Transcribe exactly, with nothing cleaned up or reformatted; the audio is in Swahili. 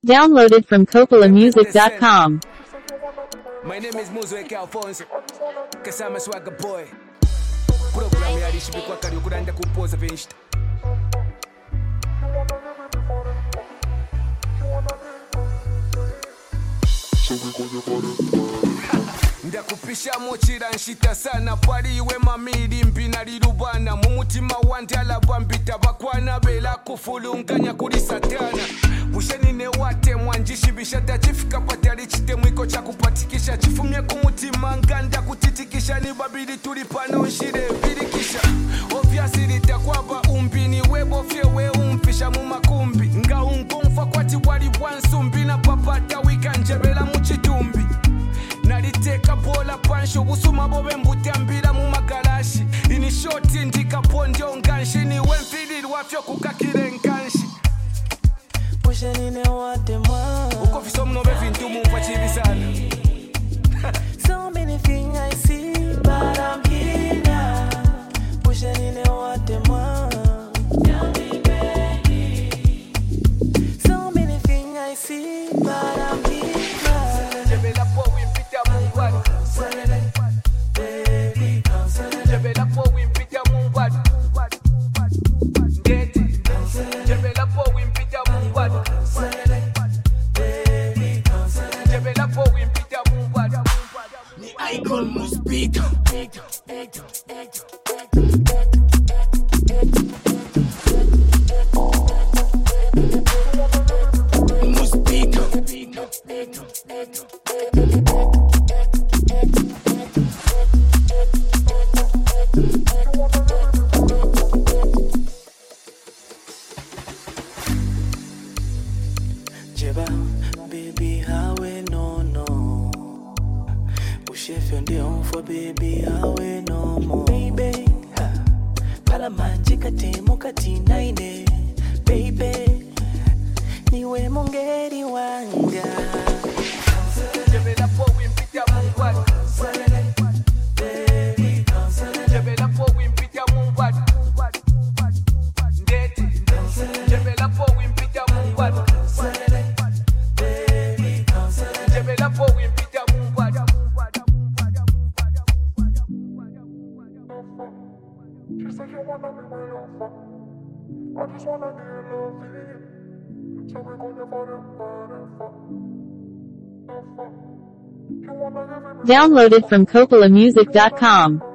Downloaded from Coppola Music dot com. My name is Muzoeke Alfonso, Kasama Swagger Boy. Program ya rishibikwa kari ukuranda kupoza penshita. Ndakupisha mochira nshita sana pari iwe mamiri mpina rirubana mumutima wandi alabambita bakwana bela kufulunganya kuri satana bushenine wate mwanjishi bishata chifika patari chite mwiko cha kupatikisha chifumye kumutima nganda kutitikisha ni babili tulipana unshire birikisha obviously litakwaba umbini webo fye we umpisha mu makumbi nga ungomfa kwati wali bwansumbi na papata wikanjebela muchitumbi naliteka bola pansho busuma bobe mbutambira mu magarashi ini shoti ndika ponjo nganshi ni wemfili wafyo kukakire nganshi Pushenine wate mwa uko fiso mnobe vintu mumpa chibisana So many things I see but I'm here now Pushenine wate mwa So many things I see but I'm here now Jebela po wimpita mungwadu Baby come Jebela po wimpita mungwadu Ndete Jebela po wimpita mungwadu Baby come Jebela po wimpita mungwadu Ni icon muspika Muspika Jeba, baby, how we no no. Push on the on for baby, how we no more. Baby, ha. Pala manjika temo katina ine. Baby, niwe mongeri wanga. Jebela po wimpita mungwadu Baby, come Jebela po wimpita mungwadu Ndete Jebela po wimpita mungwadu baby, come Jebela po wimpita mungwadu She said you wanna be my lover. I just wanna be in love with you. So we gonna forever, forever. You wanna give me Downloaded from Coppola Music dot com.